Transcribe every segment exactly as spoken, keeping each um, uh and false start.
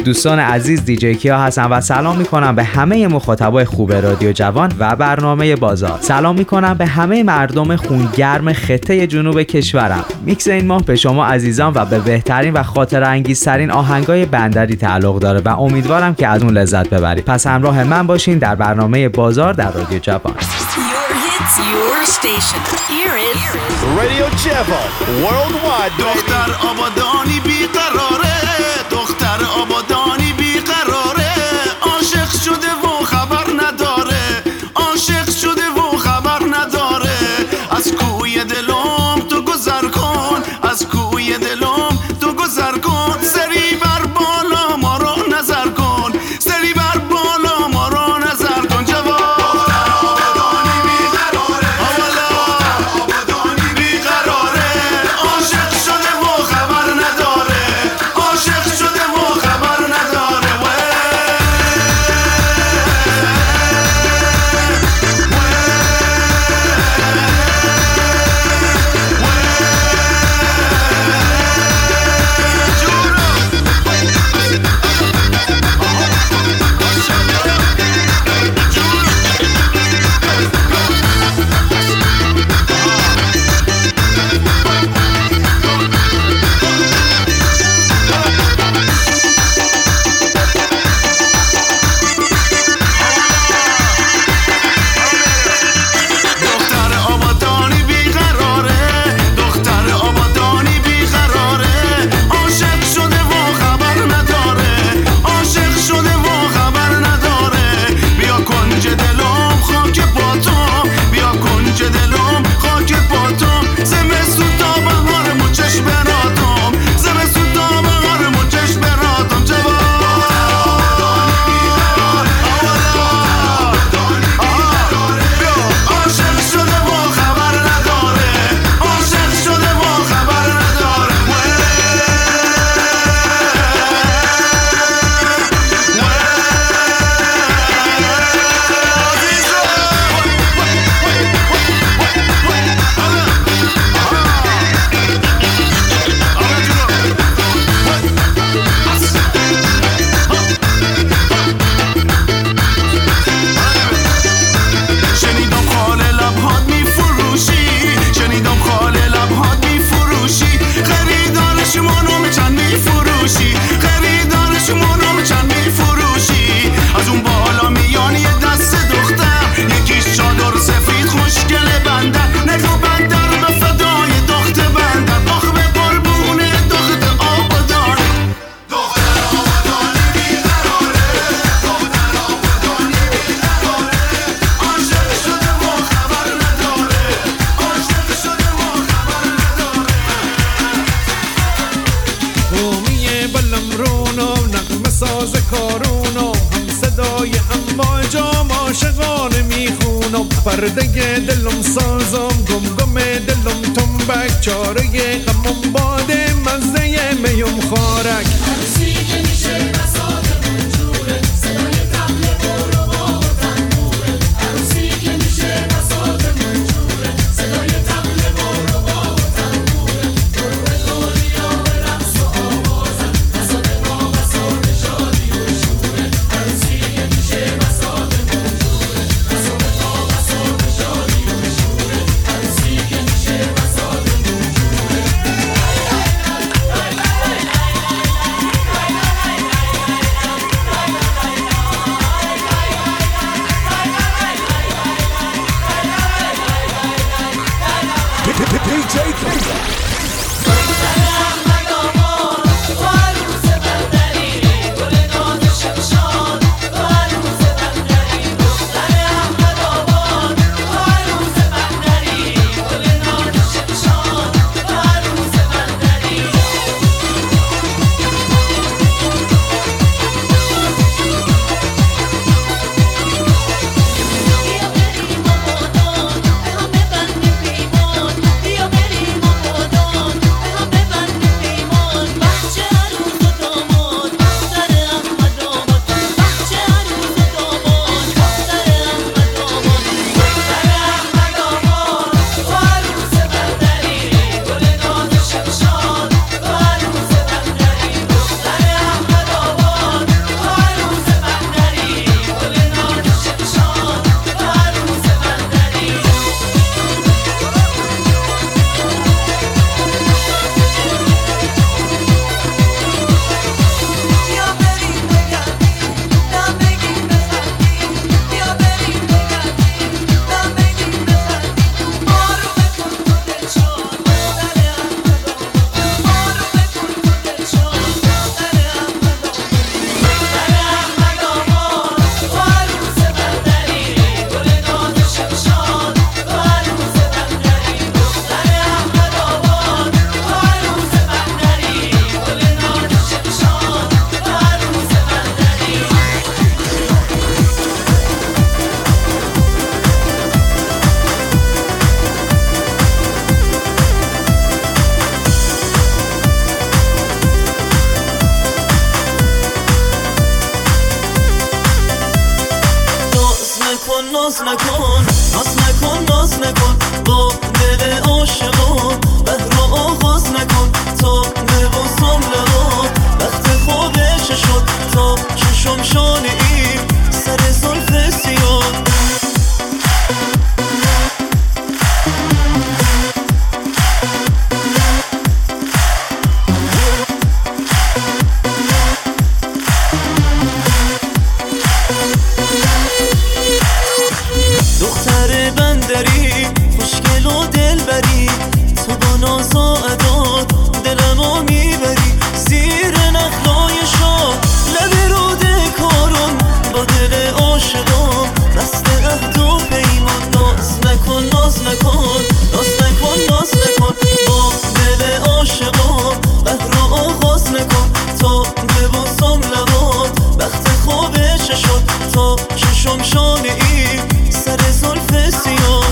دوستان عزیز، دیجی کیا هستم و سلام میکنم به همه مخاطبای خوب رادیو جوان و برنامه بازار. سلام میکنم به همه مردم خونگرم خطه جنوب کشورم. میکس این ماه به شما عزیزان و به بهترین و خاطره انگیزترین آهنگای بندری تعلق داره و امیدوارم که از اون لذت ببرید. پس همراه من باشین در برنامه بازار در رادیو جوان. It's your station. Here is Radio Javan Worldwide. دختر آبادانی بیقراره، دختر آبادانی بیقراره، عاشق شده و خبر نداره، عاشق شده و خبر نداره. از کوی دلم تو گذر کن، از کوی دلم تو گذر کن، سری بر بالا ما رو نظر کن، سری بر بالا ما رو نظر کن. جواب پرده دلم سازم، گم گم دلم تنبک، چاره غمم باده مزه میم خارک. عروسی که میشه بساطمون جوره، صدای طبل برو با تنبوره. عروسی که میشه بساطمون جوره، صدای طبل برو با تنبوره. برو به دنیا به رقص و آوازن، بساط ما بساط شادی و شوره. عروسی که میشه بساطمون جوره، بساط ما بساط شادی و شوره. عروسی که میشه بساطمون جوره. نکن ناز نکن ناز نکن با دل عاشقان بهر آغاز نکن تا لباسم لبا وقت خوابش شد تا چشم شانه ای سر زلف سیاه دختر بندری خوشگل و دلبری تو با ناز و عداد دلمو میبری زیر نخلای شاه لب روده کارم با دل عاشقام دست عهد و پیمان ناز نکن ناز نکن ناز نکن ناز نکن با دل عاشقام بهر آغاز نکن تا ببوسم لبات وقت خوابش شد تا چشم شانه ای سر زلف سیاه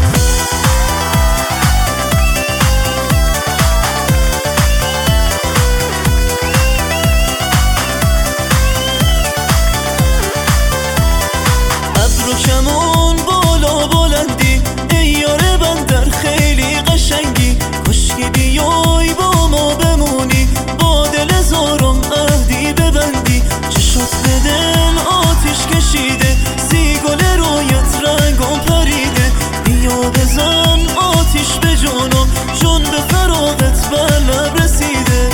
ابرو کمون بالا بلندی ای یار بندر خیلی قشنگی کشکی بیای با ما بمونی با دل زارم عهدی ببندی چشات به دل آتیش کشیده زیگل رویت رنگم پریده بیا بزن آتیش به جانم جون به فراغت بر لب رسیده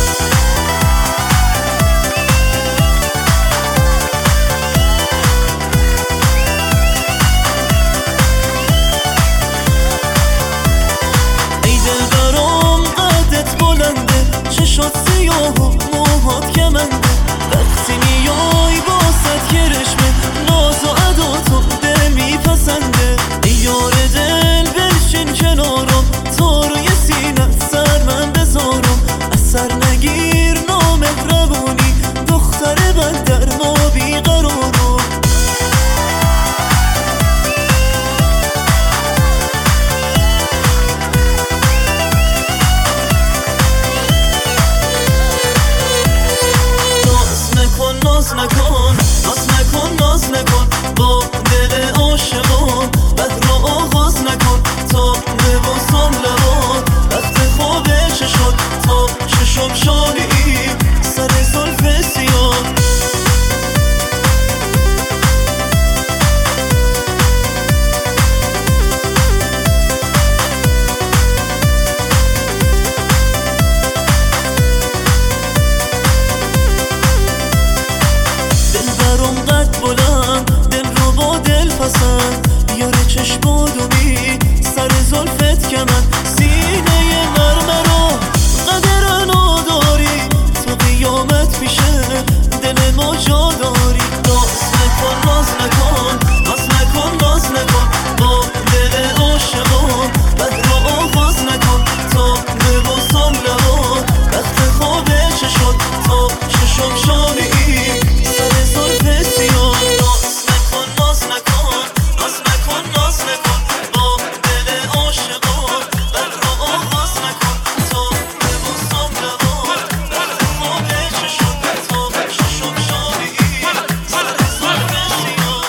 ای دل برام قدت بلنده چشات سیاه و موهات کمنده وقتی میای با صد کرشمه ناز و عداتو دل میپسنده ای یار دل بنشین کنارم تا روی سینت سر من بذارم اثر نگیر نامهربونی دختر بندر ما بیقرارم ناز نکن ناز نکن ناز نکن با دل عاشقان بهر آغاز نکن تا لباسم لبات وقت خوابش شد تا چشم شانه ای سر زلف سیاه بیاره چشم و دومی سر زلفت که من سینه مرمرو قدر نداری تو قیامت میشه دل ما جا داری ناز نکن ناز نکن ناز نکن ناز نکن با دل عاشقان بهر آغاز نکن تا ببوسم لبات وقت خوابش شد تا چشم شانه ای سر زلف سیاه ناز نکن ناز نکن ناز نکن ناز نکن با دل عاشقان بهر آغاز نکن تا ببوسم لبات وقت خوابش شد تا چشم شانه ای سر زلف سیاه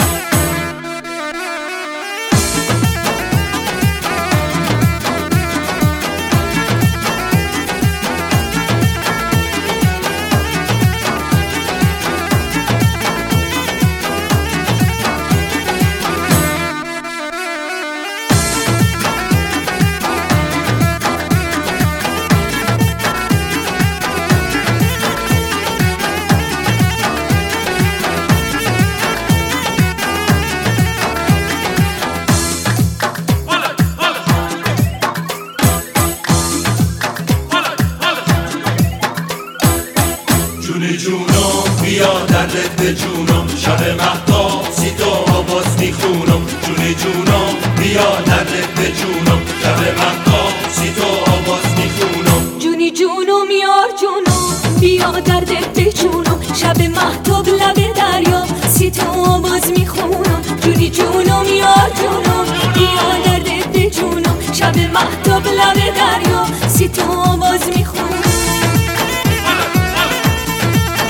جونی جونم بیا دردت به جونم شب مهتاب سی تو آواز میخونم جونی جونم بیا دردت به جونم شب مهتاب سی تو آواز میخونم جونی جونم یار جونم بیا دردت به جونم شب مهتاب لب دریا سی تو آواز میخونم جونی جونم یار جونم بیا دردت به جونم شب مهتاب لب دریا سی تو آواز میخونم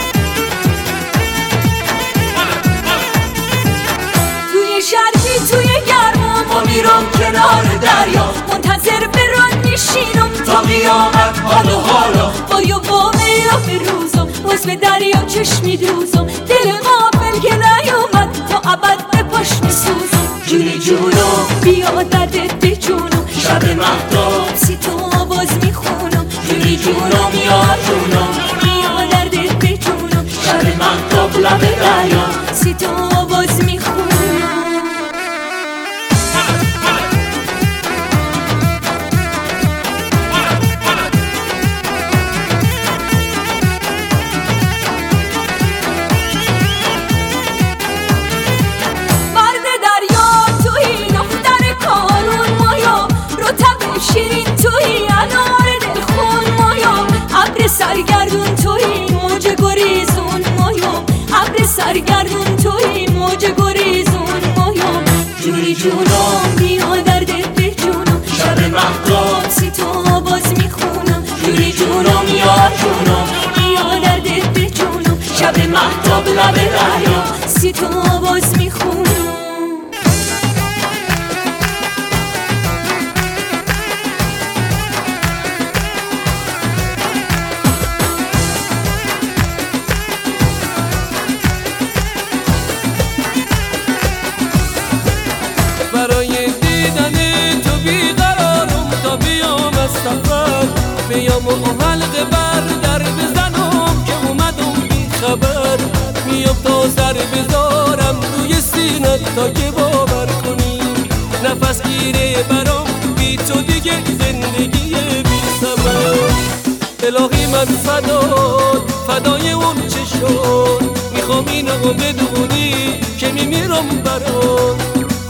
توی شرقی توی میامد حالا حالا بایو بامه را به روزم باز به دریا چشمی دوزم دل غافل که نیومد تا ابد به پاش میسوزم جونی جونم بیا دردت به جونم شب مهتاب سی تو آواز میخونم جونی جونم یا جونم بیا دردت به جونم شب مهتاب لب دریا سی تو آواز میخونم شیرین توی انار دلخون مایا ابر سرگردون توی موج گریزون مایا ابر سرگردون توی موج گریزون مایا جونی جونم بیا دردت به جونم شب مهتاب سی تو آواز میخونم جونی جونم یا جونم بیا دردت به جونم شب مهتاب لب دریا سی تو آواز میخونم بیام و حلقه بر در بزنم که اومدم بی خبر میام تا سر بذارم روی سینت تا که باور کنی نفس گیره برام بی تو دیگه زندگی بی ثمر الهی من فدات فدای اون چه شد میخوام اینو بدونی که میمیرم برات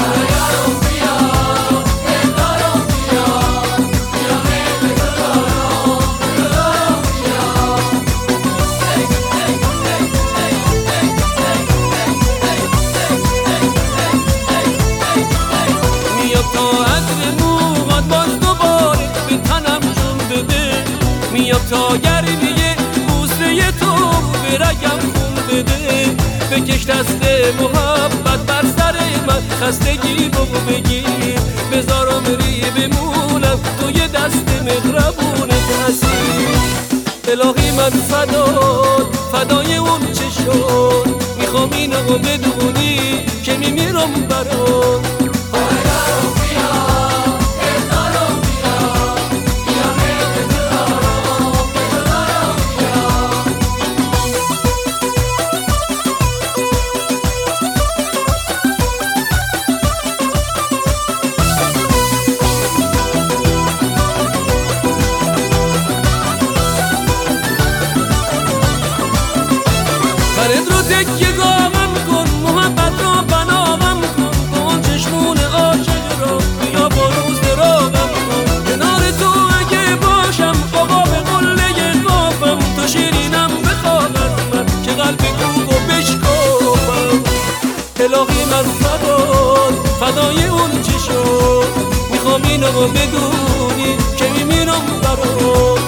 تا گرمیه بوسه تو به رگم خون بده بکش دست محبت بر سر من خستگی بگو بگیر بذارم ری بمونم توی دست مهربونت حسین الهی من فدات فدای اون چه شد میخوام اینو بدونی که میمیرم برات الهی من فدات فدای اون چی شد میخوام اینو بدونی که میمیرم برات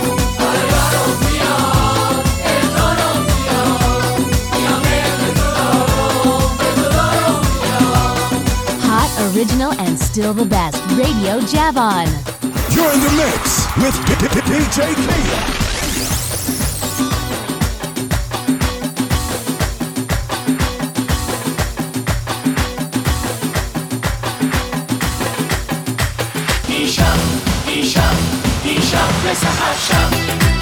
Hot, original, and still the best. Radio Javon. You're in the mix with D J Kaya. مثل هر شب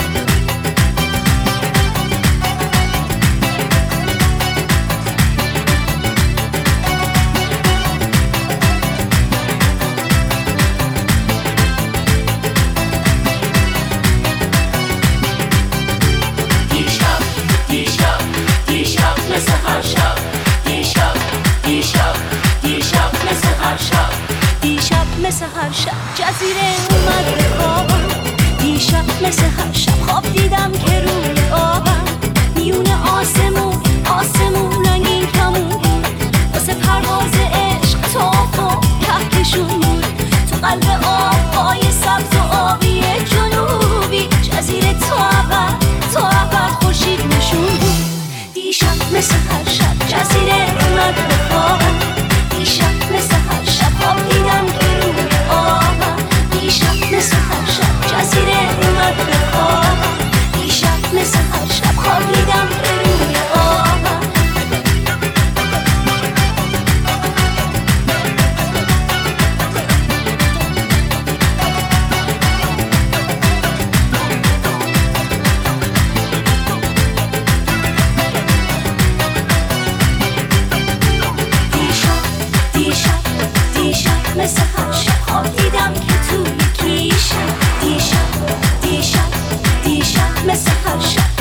دیشب دیشب دیشب مثل هر شب دیشب دیشب دیشب مثل هر شب دیشب مثل هر شب جزیره اومد به خوابم دیشب مثل هر شب خواب دیدم که روی آبم میون آسمون آسمون رنگین کمون بود واسه پرواز عشق تاف و کهکشون بود تو قلب آبهای سبز و آبی جنوبی جزیره تا ابد تا ابد خورشید نشون بود دیشب مثل هر شب جزیره اومد به خوابم دیشب مثل هر شب خواب دیدم که روی آبم دیشب مثل هر شب جزیره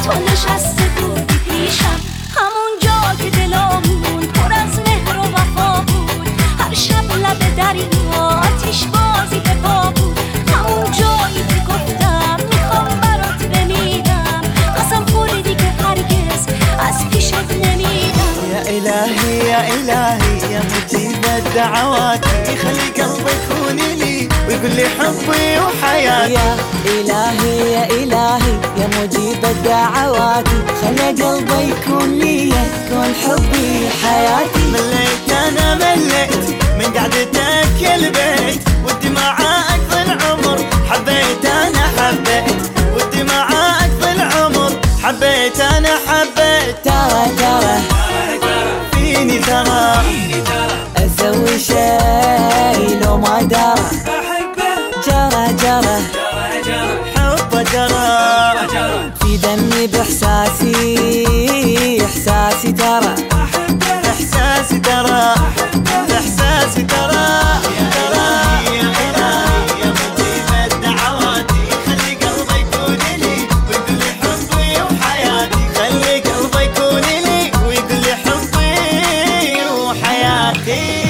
تو نشسته بودی پیشم همون جا که دلامون پر از مهر و وفا بود هر شب لب دریا آتیش بازی به پا بود همون جایی که گفتم میخوام برات بمیرم قسم خوردی که هرگز از پیشت نمیرم يا إلهي يا إلهي يا مجيب الدعوات يخلي قلبي يكون لي ويقول لي حبي وحياتي يا إلهي يا إلهي يا مجيب الدعوات خلي قلبي يكون لي يكون حبي حياتي مليت أنا مليت من قعدتك البيت ودي معاك ظل عمر حبيت أنا حبيت ودي معاك ظل عمر حبيت أنا حبيت ترى ترى فيني ترى أسوي شي لو ما درى جرى جرى حب جرى في دمي بإحساسي إحساسي ترى إحساسي ترى إحساسي ترى ترى يا إلهي يا مجيب الدعوات خلي قلبي يكون لي ويقول لي حبي وحياتي خلي قلبي يكون لي ويقول لي حبي وحياتي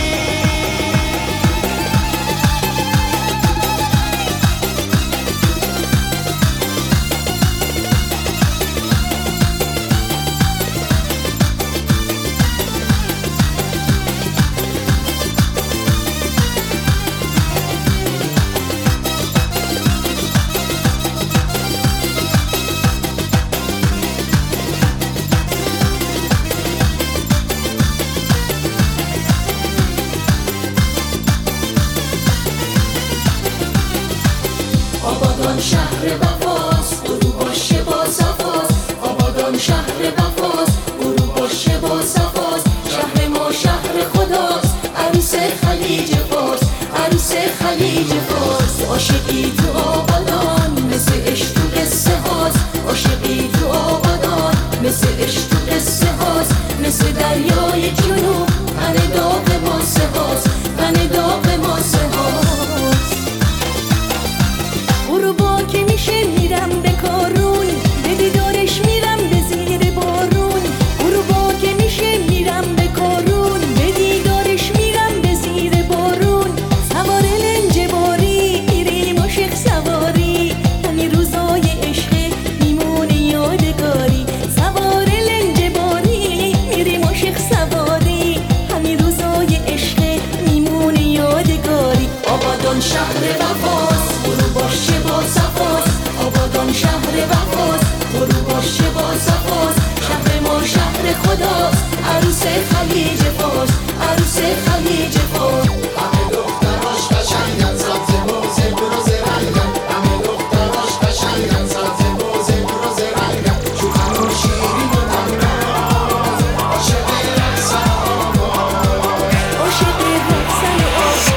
آبادان شهر وفاست برو باشه با صفاست آبادان شهر وفاست برو باشه با صفاست شهر ما شهر خداست عروس خلیج فارس عروس خلیج فارس عاشقی تو آبادان مثل عشق تو قصه هاست عاشقی تو آبادان مثل عشق تو قصه هاست مثل دریای جنوب غن داغ ماسه هاست غن داغ ماسه هاست غروبا که میشه میرم به کارون به دیدارش میرم به زیر بارون غروبا که میشه میرم به کارون به دیدارش میرم به زیر بارون سوار لنج باری میریم عاشق سواری همین روزای عشق میمونه یادگاری سوار لنج باری میریم عاشق سواری همین روزای عشق میمونه یادگاری آبادان شهر وفاست برو باشه با صفاست آبادان شهر وفاست برو باشه با صفاست شهر ما شهر خداست عروس خلیج فارس عروس خلیج فارس همه دختراش قشنگن سبز موزه بروز رنگن همه دختراش قشنگن سبز موزه بروز رنگن شوخن و شیرین و تمراز عاشق رقصن آواز عاشق رقصن آواز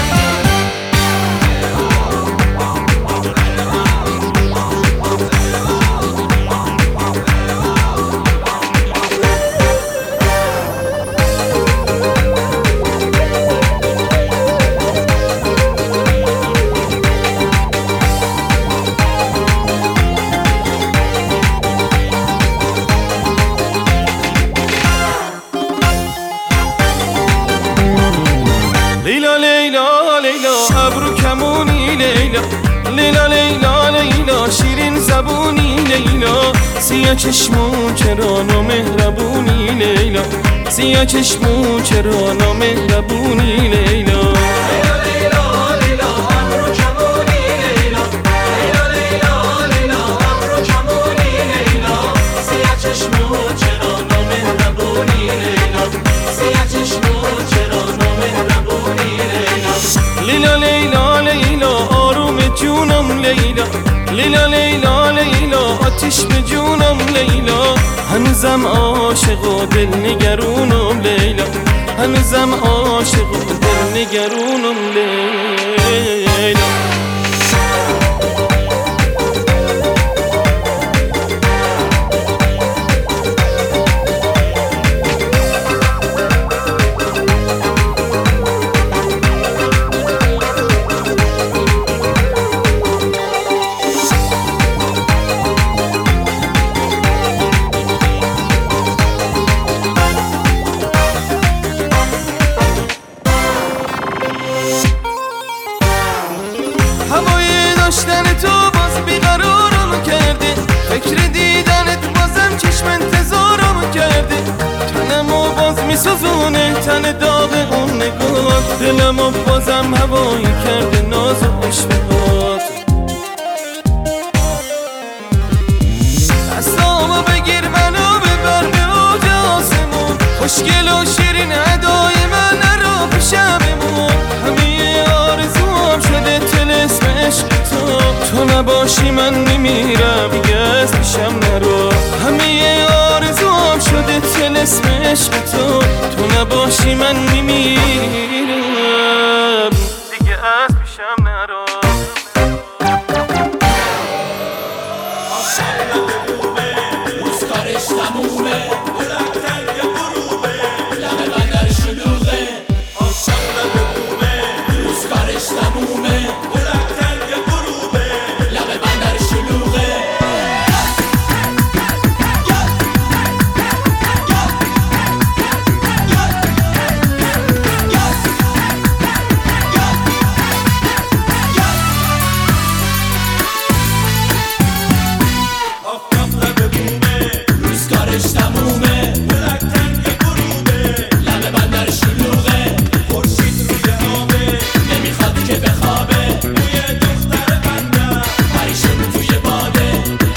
لیلا لیلا لیلا ابرو کمونی لیلا لیلا لیلا لیلا شیرین زبونی لیلا سیاه چشمون چرا نامهربونی لیلا سیاه چشمون چرا نامهربونی لیلا لیلا لیلا لیلا ابرو کمونی لیلا لیلا لیلا لیلا ابرو کمونی لیلا سیاه چشمون چرا نامهربونی لیلا سیاه چشمون چرا نامهربونی لیلا لیلا لیلا آروم جونم لیلا لیلا لیلا لیلا آتیش به جونم لیلا هنوزم عاشق و دل نگرونم لیلا هنوزم عاشق و دل نگرونم لیلا میسوزونه تن داغ اون نگاه، دلم و بازم هوایی کرده ناز و عشقات. دستامو بگیر منو ببر به اوج آسمون، خوشگل و شیرین ادای من نرو پیشم بمون. همه آرزوام شده طلسم عشق تو، تو نباشی من میمیرم دیگه از پیشم نرو. همه آرزوام شده طلسم عشق تو، تو نباشی من میمیرم دیگه از پیشم نرو. روزگارش تمومه بلند تنگ غروبه، لبه بندر شلوغه آشم لبه بومه. روزگارش تمومه بلند تنگ غروبه، لبه بندر شلوغه. روزگارش تمومه بلند تنگ غروبه، لبه بندر شلوغه. خورشید روی آبه نمیخواد که بخوابه، بوی دختر بندر پریشون توی باده.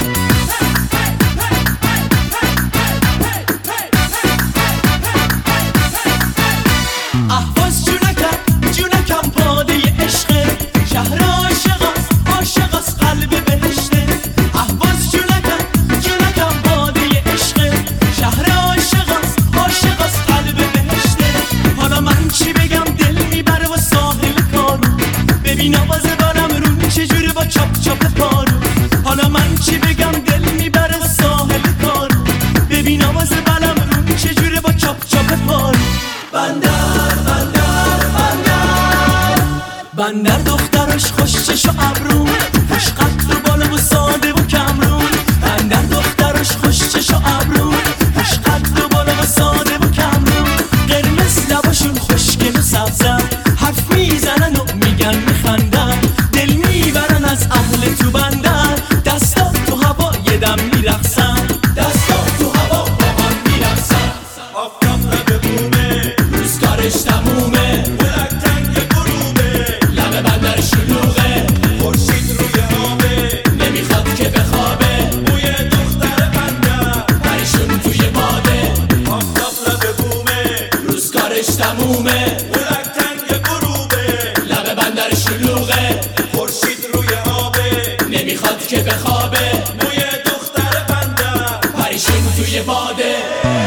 احواز جونکم جونکم باده عشقه، شهر عاشقاست عاشقاست قلب بهشته. احواز جونکم جونکم باده عشقه، شهر عاشقاست عاشقاست قلب بهشته. حالا من چی بگم دل میبره و ساحل کارو، ببین آواز بارم رون چجوره با چاپ چاپ پارو. حالا من چی بگم دل میبره و ساحل کارو، ببین آواز بارم رون چجوره با چاپ چاپ پارو. بندر بندر بندر بندر دخترش خوش چش و ابرو، خوش قد و بالا و ساده و کمرون. بندر دخترش خوش چش و ابرو، خوش قد و بالا و ساده و کمرون. قرمز لباشون خوشگل و سبزن، حرف میزنن و میگن میخندن. دل میبرن از اهل تو بندر، دستا تو هوا یه دم میرقصن. دستا تو هوا با هم میرقصن. آفتاب لبه بومه روزگارش تمومه بلند تنگ غروبه، لبه بندر شلوغه. خورشید روی آبه نمیخواد که بخوابه، بوی دختر بندر پریشون توی باده. آفتاب لبه بومه روزگارش تمومه بلند تنگ غروبه، لبه بندر شلوغه. خورشید روی آبه نمیخواد که بخوابه، بوی دختر بندر پریشون توی باده.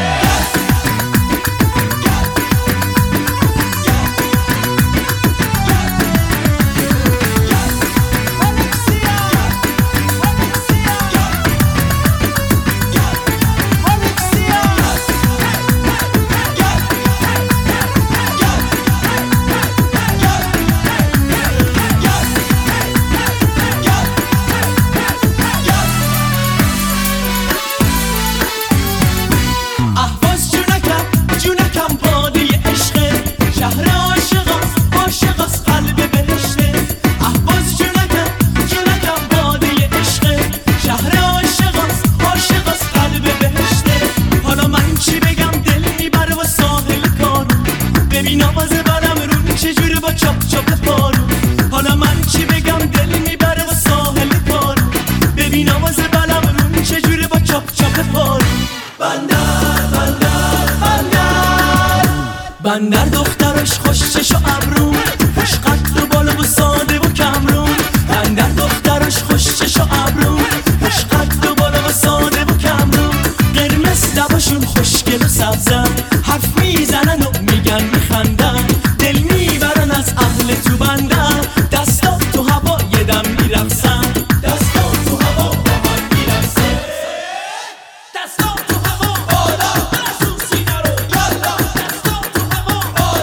احواز جونکم جونکم باده عشقه، شهر عاشقاست عاشقاست قلب بهشته. احواز جونکم جونکم باده عشقه، شهر عاشقاست عاشقاست قلب بهشته. حالا من چی بگم دل میبره و ساحل کارو، ببین آواز برم رون چجوره با چاپ چاپ پارو. حالا من چی بگم دل میبره و ساحل کارو، ببین آواز برم رون چجوره با چاپ چاپ پارو. بندر بندر بندر بندر دخترش خوش چش و ابرو، خوش قد و بالا و ساده و کمرون. بندر دخترش خوش چش و ابرو، خوش قد و بالا و ساده و کمرون. قرمز لباشون خوشگل و سبزن، حرف میزنن و میگن میخندن. دل میبرن از اهل تو بندر، دستا تو هوا یه دم میرقصن. دستا تو هوا با هم میرقصن. دستا تو هوا بالا برسون سینه رو یالا. دستا تو هوا بالا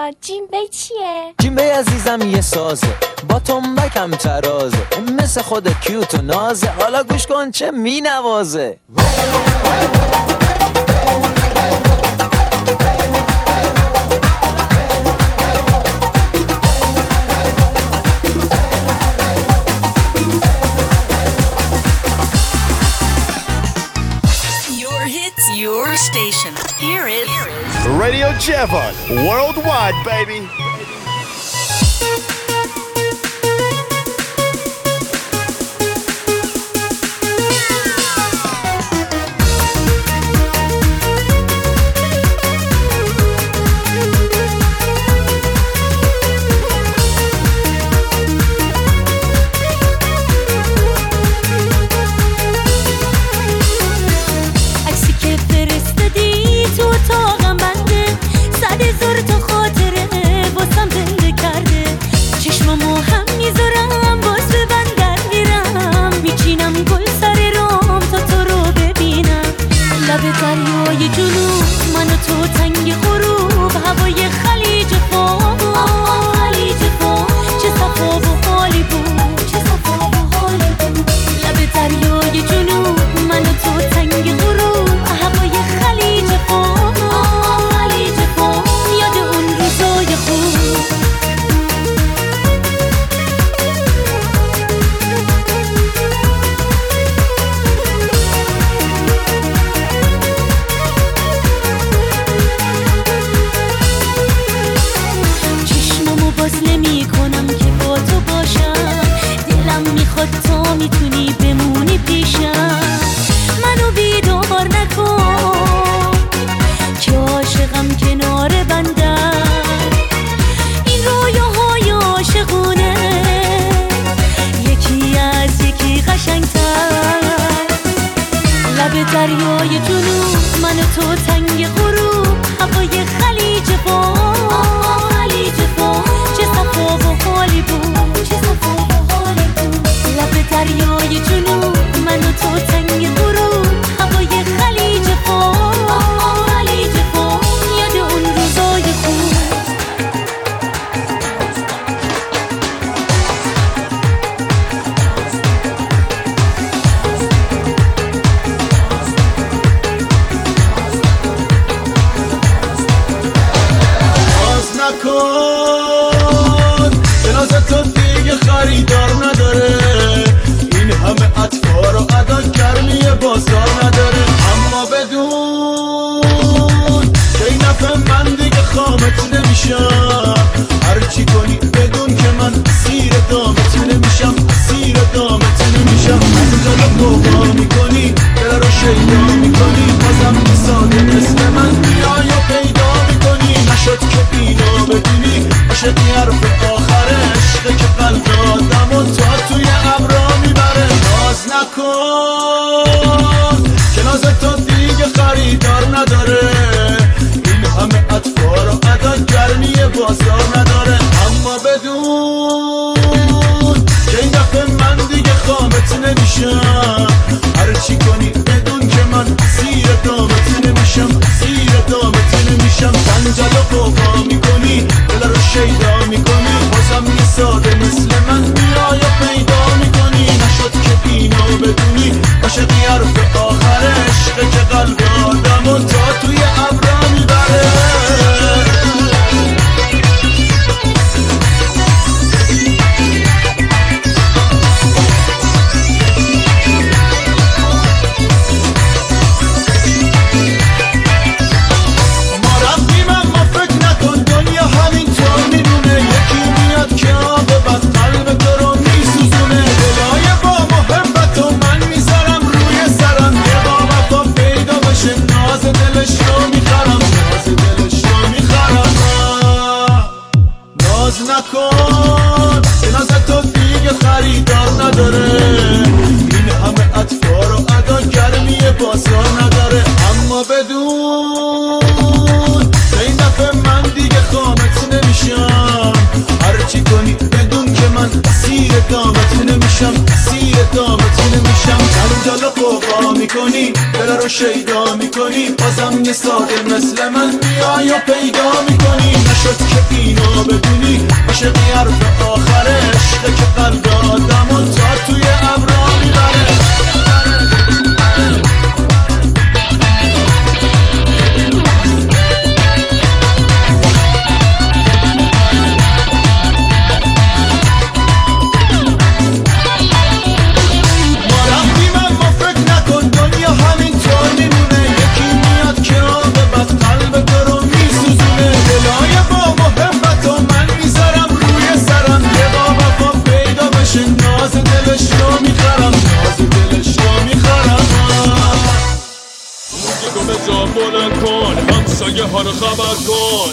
بابا جیمبه چیه؟ جیمبه عزیزم یه سازه با تنبکم ترازه مثل خود کیوت و نازه حالا گوش کن چه می نوازه Your station. Here is Radio Javon, worldwide, baby. دریای جنوب من و تو تنگ غروب هوای خلیج فام خلیج فام چه صفا و حالی بود چه صفا و حالی بود لب دریای جنوب من و تو تنگ غروب هوای خلیج فام خلیج فام یاد اون روزای خوب تا میتونی بمونی پیشم منو بیدار نکن که عاشقم کنار بندر این رویاهای عاشقونه یکی از یکی قشنگتر لب دریای جنوب من و تو تنگ غروب هوای خلیج فام خلیج فام چه صفا و حالی بود چه صفا و حالی بود لب دریای جنوب من و تو تنگ غروب هوای خلیج فام خلیج فام یاد اون روزای خوب باز نکن جنازه تو دیگه خریدار نداره این همه اطفار و ادا گرمی بازار نداره اما بدون که این نفع من دیگه خامت نمیشم هرچی کنی بدون که من سیر دامت نمیشم سیر دامت نمیشم از جلو قوقا میکنی دل رو شیدا میکنی بازم ساده مثل من بیای و پیدا میکنی نشد که اینو بدونی عاشقی حرف آخر عشقه که قلب آدم و تا توی ابرا میبره ناز نکن که ناز تو دیگه خریدار نداره این همه اطفار و ادا گرمی بازار نداره اما بدون که این دفعه من دیگه خامت نمیشم هرچی کنی بدون که من زیر دامت نمیشم زیر دامت نمیشم جنجل و قوقا میکنی دل رو شیدا میکنی بازم یه ساده مثل من میای و پیدا میکنی نشد که اینو بدونی عاشقی حرف آخر عشقه که قلب آدم و تا توی ابرا میبره نکن که ناز تو دیگه خریدار نداره این همه اطفار و ادا گرمی بازار نداره اما بدون که این دفعه من دیگه خامت نمیشم هرچی کنی بدون که من سیر دامت نمیشم سیر دامت نمیشم جلو جلو قوقا میکنی دل رو شیدا میکنی بازم یه ساده مثل من میای و پیدا میکنی نشد که اینو بدونی عاشق حرف آخر عشقه که قلب آدمو تا توی ابرا میبره همسایه ها رو خبر کن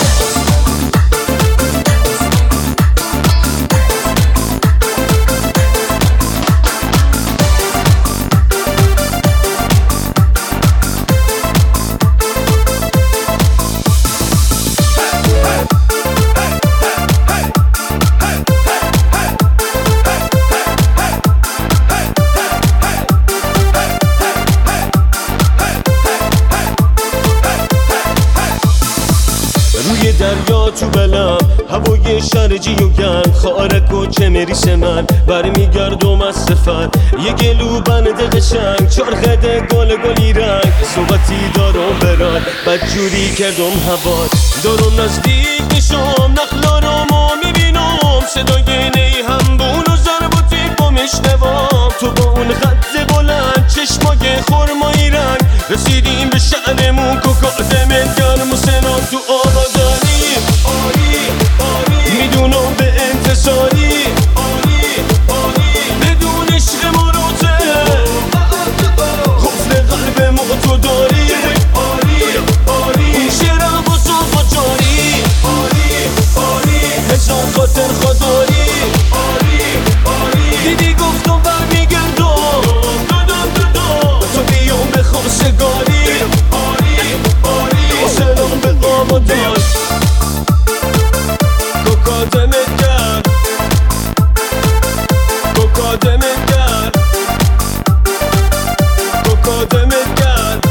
دریا تو بلم هوای شرجی و گرم خارک و چمریس من برمیگردم از سفر یه گلو بند قشنگ چرخده گل گلی رنگ صحبتی دارم برای بدجوری کردم هوا دارم نزدیک نشم نخلارمو میبینم صدای نی همبون و ضرب و تیپ و مشنوام تو با اون خط بلند چشمای خرمایی رنگ رسیدیم به شعرمون کوکادمت گرم و سنان تو آبادانی آری آری میدونم به انتصاری آری آری بدون عشق مروته خفل قلب ما تو داری آری آری این شعرم با صفا جاری آری آری هزار خاطر خداری آری آری دیدی گفتم برمیگردم دادم دادم تو بیام به خواستگاری آری آری سلام به آبادان کوکادمت کرد کوکادمت کرد کوکادمت کرد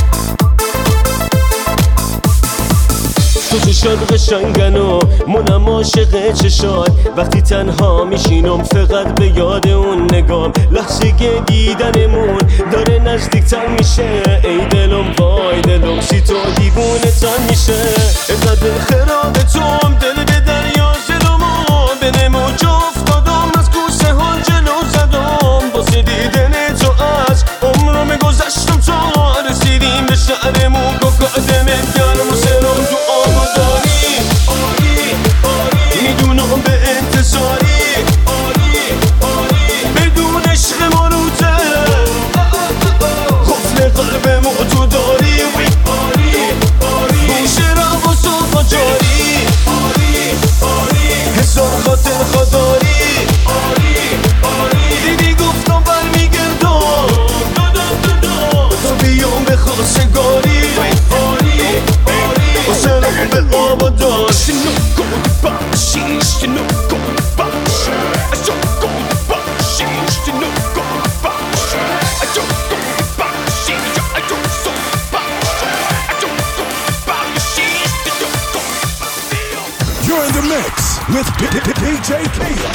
تو چشات قشنگن و منم عاشق چشات وقتی تنها میشینم فقط به یاد اون نگام لحظه دیدنمون داره نزدیکتر میشه ای دلم وای دلم سی تو دیوونه تن میشه ازت دل خراب توم دل به دریا زدم و به نمو جفت دادم از کوسه ها جلو زدم باسه دیدن تو از عمرم گذشتم تا رسیدیم به شهرمون کوکادمت گرم و سرم تو آبادانی آری آری میدونم به انتصاری آری آری بدون عشق مروته خفل قلب ما تو داری آری آری اون شعرم با صفا جاری آری آری هزار خاطر خداری آری آری دیدی گفتم برمیگردم دادم دادم تو بیام به خواستگاری آری آری و سلام به آبادان شنو کن باشی شنو کن باشی اشو کن باشی شنو کن باشی اشو کن باشی اشو سو باشی اشو کن باشی شنو کن. You're in the mix with D J Killa.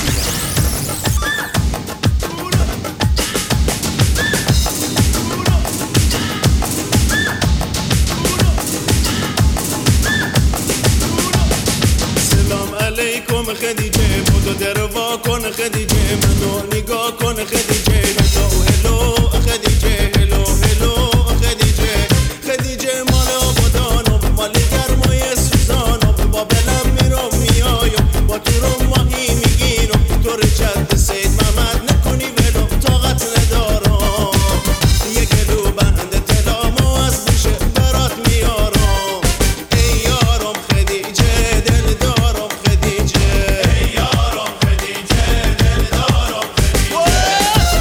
خدیجه بودو در وا کن خدیجه منو نگاه کن خدیجه هلو هلو خدیجه هلو هلو خدیجه خدیجه مال آبادانم مال گرمای سوزانم با بلم میرم میایم با تو رو ماهی میگیرم تو رو جد سید محمد نکنی ولو طاقت ندارم یه گلو بند تلامو از بوشه برات میارم ای یارم خدیجه دل دارم خدیجه ای یارم خدیجه دل دارم خدیجه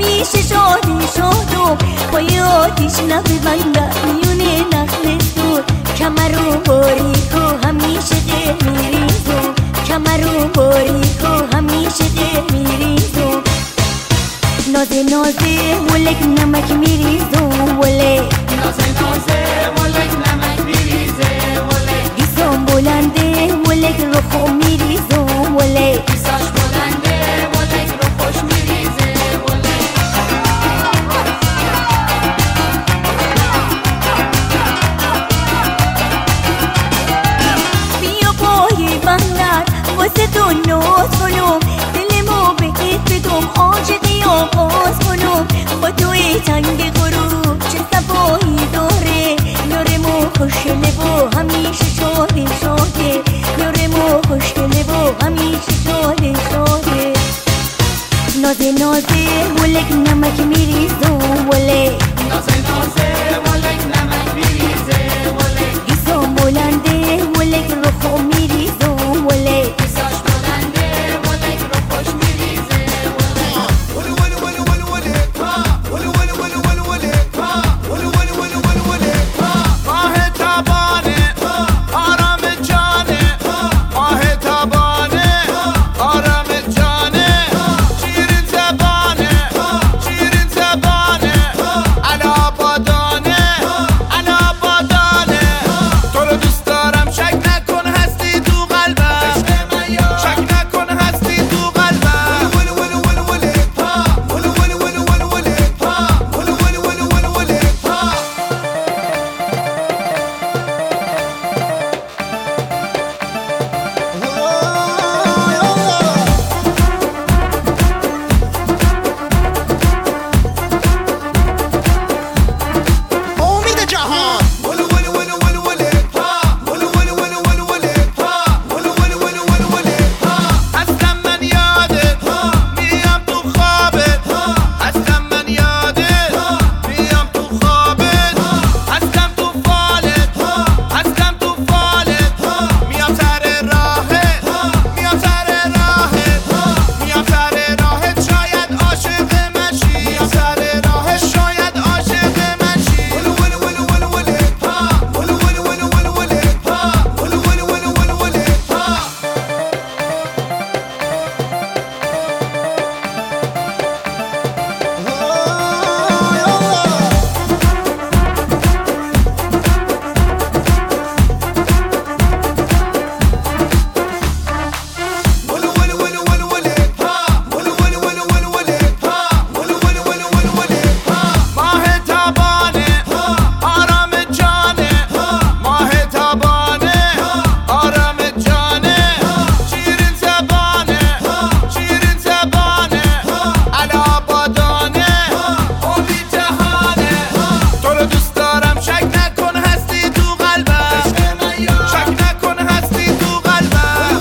همیشه شادی شادم پای آتیش نببندم میونه نخل تو کمرو باریکو همیشه دل میریزم کمرو باریکو همیشه دل میریزم نازه نازه ولک نمک میریزم ولک نازه نازه ولک نمک میریزه ولک ایسان بلنده ولک رو خو میریزم ولک ایساش بلنده ولک رو خوش میریزه ولک بیا پای بندر واسه تو ناز کنم دلمو بهت بدم عاشقی آغاز کنم با توی تنگ غروب چه صفایی داره یارمو خوشگله و همیشه شاده شاده یارمو خوشگله و همیشه شاده شاده نازه نازه ولک نمک میریزم ولک نازه نازه ولک نمک میریزه ولک ایسان بلنده ولک رو خو میریزم ولک ایساش بلنده ولک رو خوش میریزه ماه تابانه آرام جانه ماه تابانه آرام جانه شیرین زبانه شیرین زبانه علا بادانه علا بادانه تو رو دوست دارم شک نکن هستی تو قلبم شک نکن هستی تو قلبم امید جهان هستم من یادت میام تو خوابت هستم من یادت میام تو خوابت هستم تو فالت هستم تو فالت میام سر راهت میام سر راهت میام سر راهت شاید عاشق من شی میام سر راهت شاید عاشق من شی ماه تابانه آرام جانه ماه تابانه آرام جانه شیرین زبانه شیرین زبانه علا بادانه امید جهانه تو رو دوست دارم شک نکن هستی تو قلبم شک نکن هستی تو قلبم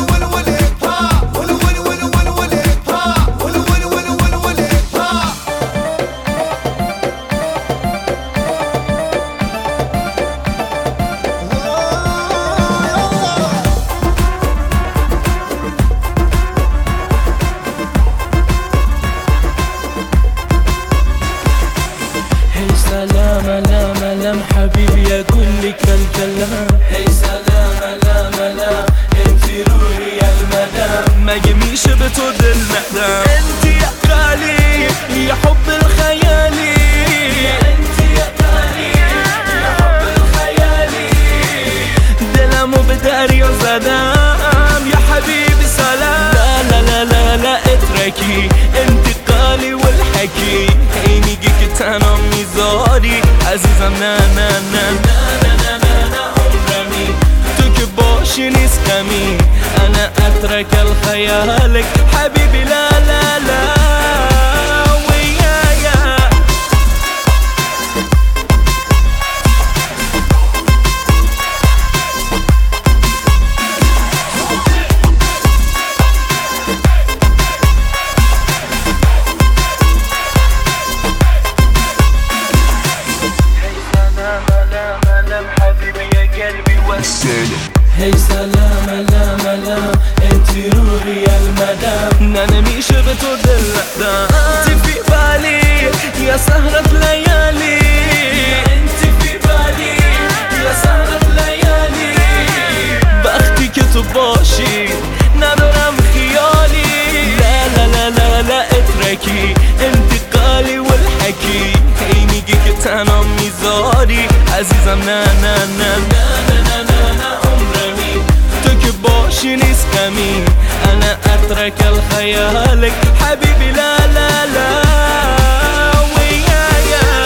هي سلام لام لام حبيبي اقول لك الكلام هي سلام لام لام انت روحي يا المدام ما يميش بتود المحدام انت يا غالي يا حب الخيالي انت يا غالي يا حب الخيالي دلمو بداري وزدام يا حبيبي سلام لا لا لا لا لا اتركي انتقالي والحكي عينيك تنام میذاری عزیزم نه نه نه نه نه نه نه عمرمی تو که باشی نیست غمی انا اترك الخيالك حبيبي لا لا لا ويايا حبيبي يا قلبي وسلم هی سلام علم علم انتی روحی المدم نه نمیشه به تو دل ندم انتی فی بالی یا سهرت لیالی انتی فی بالی یا سهرت لیالی وقتی که تو باشی ندارم خیالی لا لا لا لا لا اترکی انتقالی والحکی هی میگی که تنها میذاری عزیزم نه نه نه نه نه نه نه عمرمی تو که باشی نیست غمی انا اترك الخيالك حبيبي لا لا لا ويايا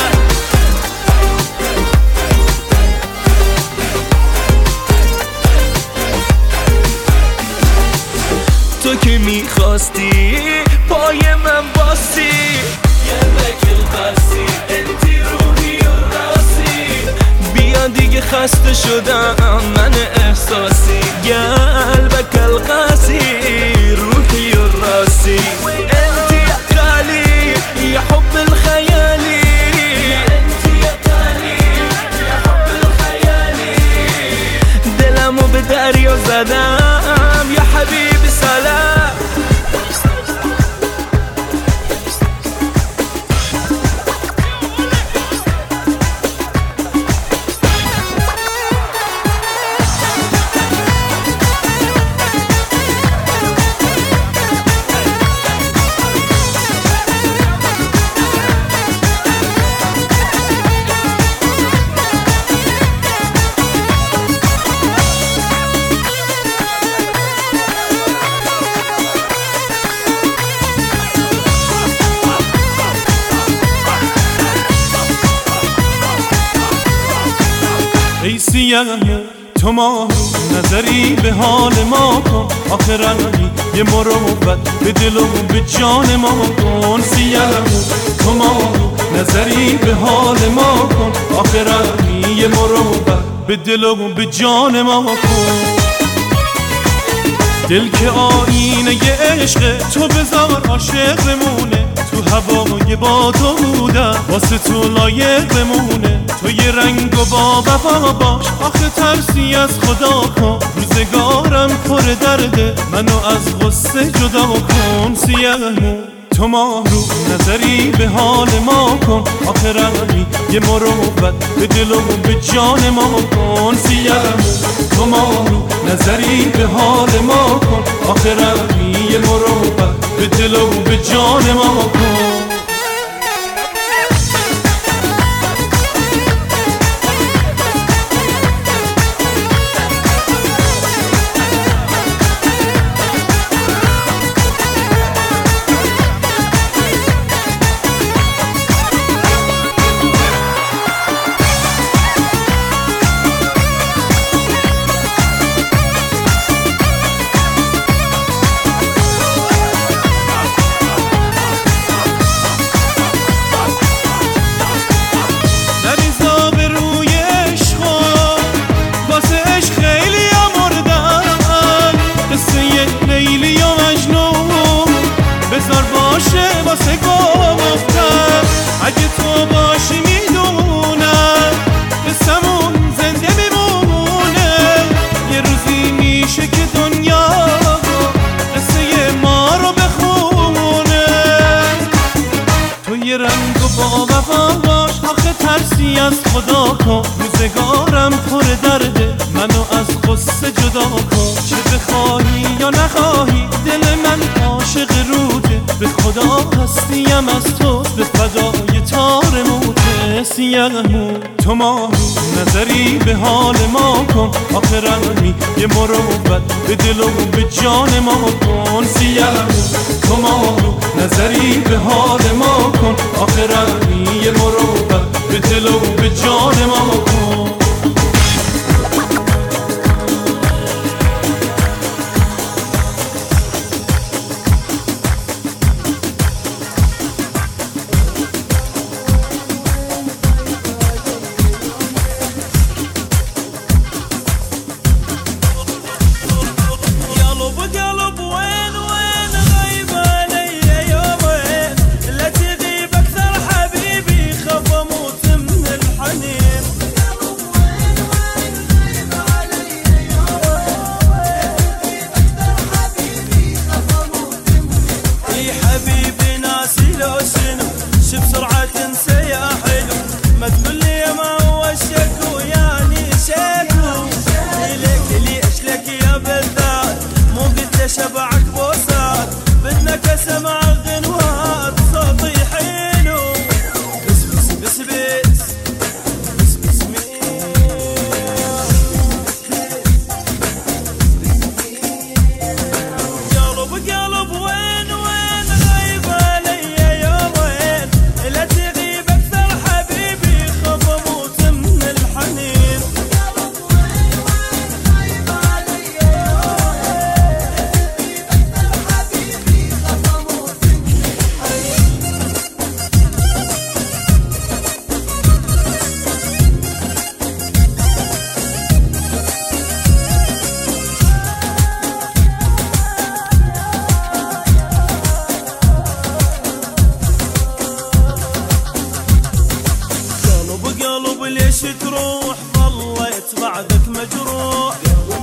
تو که میخواستی پای من باسی یه بکل بسی انتی روحی و راسی بیا دیگه خسته شدم من احساسی قلبك القاسي روحي الراسي انت يا غالي يا حب الخيالي انت يا غالي يا حب الخيالي دلمو بدریا زدم يا حبيبي سلام ای سیاه تو ما نظری به حال ما کن آخرانی یه مروت به دل و به جان ما کن سیاه تو ما نظری به حال ما کن آخرانی یه مروت به دل و به جان ما کن دل که آینه یه عشق تو بذار عاشق بمونه تو هوای با تو بودم واسه تو لایق بمونه تو یه رنگ و با وفا باش آخه ترسی از خدا کن روزگارم پر درده منو از غصه جدا کن سیاه مو تو ما رو نظری به حال ما کن آخرانی یه مروت به دل و به جان ما کن سیاه مو تو ما رو نظری به حال ما کن آخرانی یه مروت به دل و به جان ما کن اگه تو باشی میدونم قصمون زنده میمونه یه روزی میشه که دنیا قصه ما رو بخونه تو یه رنگ و با وفا باش آخه ترسی از خدا کن روزگارم پر درده منو از غصه جدا کن چه بخواهی یا نخواهی دل من عاشق روته به خدا هستیم از تو به فدای تار موته سیاه مو تو ما نظری به حال ما کن آخرانی یه مروت به دل و به جان ما کن سیاه مو تو ما نظری به حال ما کن آخرانی یه مروت به دل و به جان ما کن لا تغيب أكثر حبيبي خاف أموت من الحنين بعدك مجروح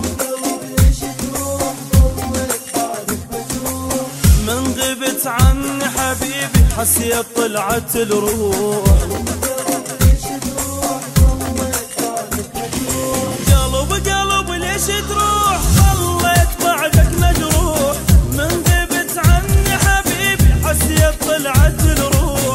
من غبت عني حبيبي حسيت طلعت الروح قلب قلب ليش تروح خليت بعدك مجروح من غبت عني حبيبي حسيت طلعت الروح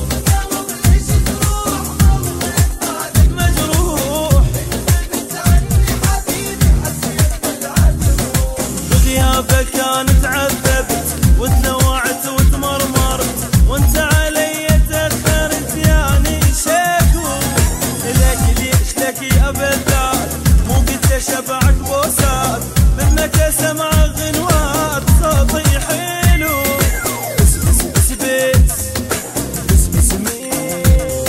بغيابك انا تعذبت وتلوعت وتمرمرت وانت علي تاخرت يعني شكو لك ليش لك يا بلاد مو قلت اشبعك بوسات منك اسمع غنوات صوتي حلو بس بس بس بس بس بس مين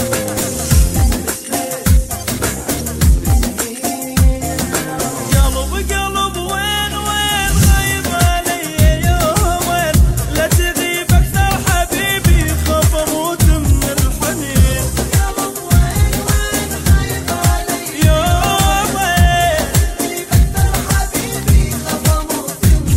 قلب قلب وين وين غايب علي يومين لا تغيب اكثر حبيبي خاف اموت من الحنين قلب وين وين غايب علي يومين تغيب اكثر حبيبي خاف اموت من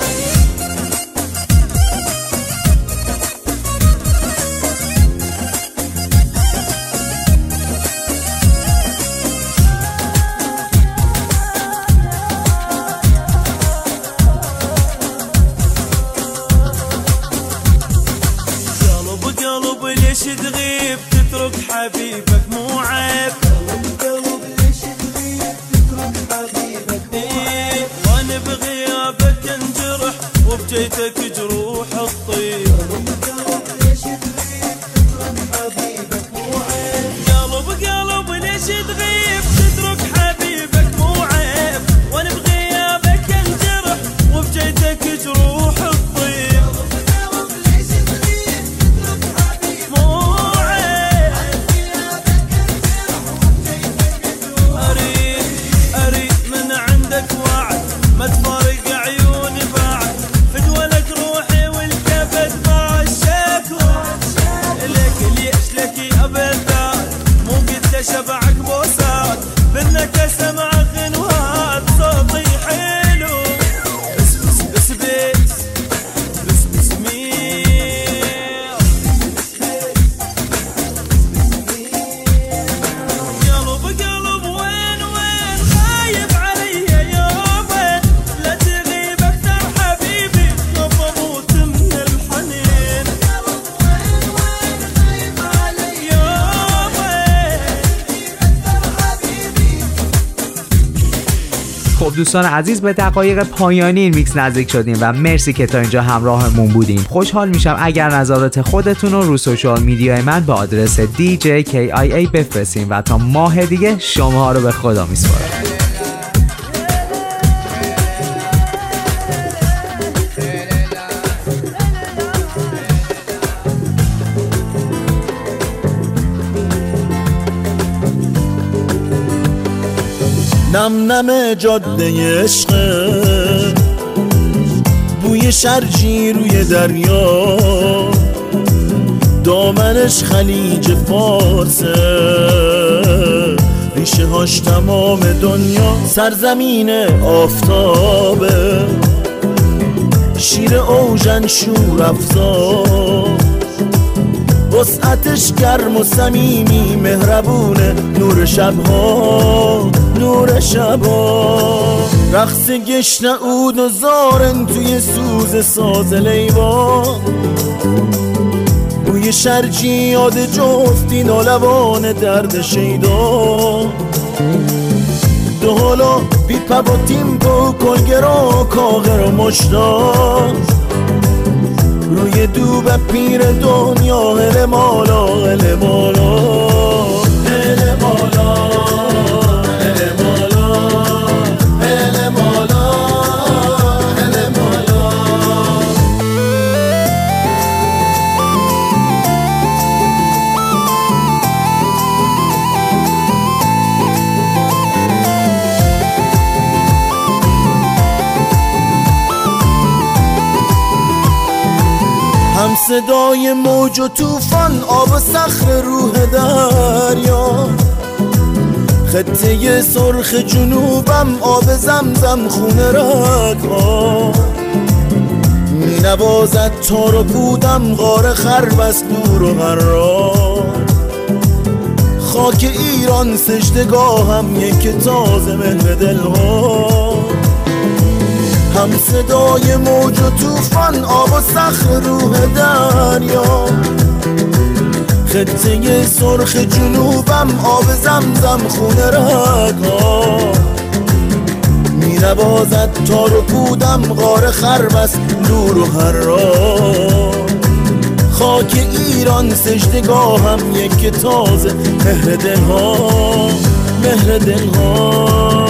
قلب قلب ليش تغيب تترك حبيبك مو عيب قلب ليش تغيب تترك حبيبك مو عيب وانا بغيابك انجرح وبجيتك جروح الطيب قلب ليش تغيب تترك حبيبك مو عيب قلب قلب ليش تغيب تترك حبيبك مو عيب وانا بغيابك انجرح وبجيتك جروح الطيب ما تفارق عيوني بعد فدولك روحي والكبد مع الشكوى لك ليش لك يا بلدان مو قلت اشبعك بوسات منك اسمع غنوات صوتي حلو بس بس بس بس بس بس مين قلب قلب وين وين غايب علي يومين لا تغيب اكثر حبيبي خاف اموت من الحنين قلب وين وين غايب علي يومين اكثر حبيبي. خب دوستان عزیز به دقایق پایانی این میکس نزدیک شدیم و مرسی که تا اینجا همراهمون بودیم. خوشحال میشم اگر نظرات خودتون رو رو سوشال میدیای من به آدرس دی جی کی آی ای بفرستین و تا ماه دیگه شما رو به خدا میسپارم. نم نم جاده عشقه بوی شرجی روی دریا دامنش خلیج فارسه ریشه هاش تمام دنیا سرزمین آفتابه شیر اوژن شور افزار وسعتش گرم و صمیمی مهربونه نور شبها نور شبها رقص گشن عود و زارن توی سوز ساز لیوا بوی شرجی یاد جفتی نالوان درد شیدا دو حالا بی پب و تیمپو کلگرا کاغر و مشتاق روی دوب پیر دنیا هل مالا هل مالا هل مالا هل مالا هل مالا هل مالا هم صدای موج و توفان آب صخر روح دریا خطه سرخ جنوبم آب زمزم خونه رگ‌ها می نوازد تار و پودم غار خرب است دور و قرار خاک ایران سجدگاهم یک تازه مهر دلها هم صدای موج و توفان آب و صخر روح دریا خطه سرخ جنوبم آب زمزم خونه رگ‌ها می نوازد تار و پودم غار خرب است دور و حرار خاک ایران سجدگاهم یک تازه مهر دلها مهر دلها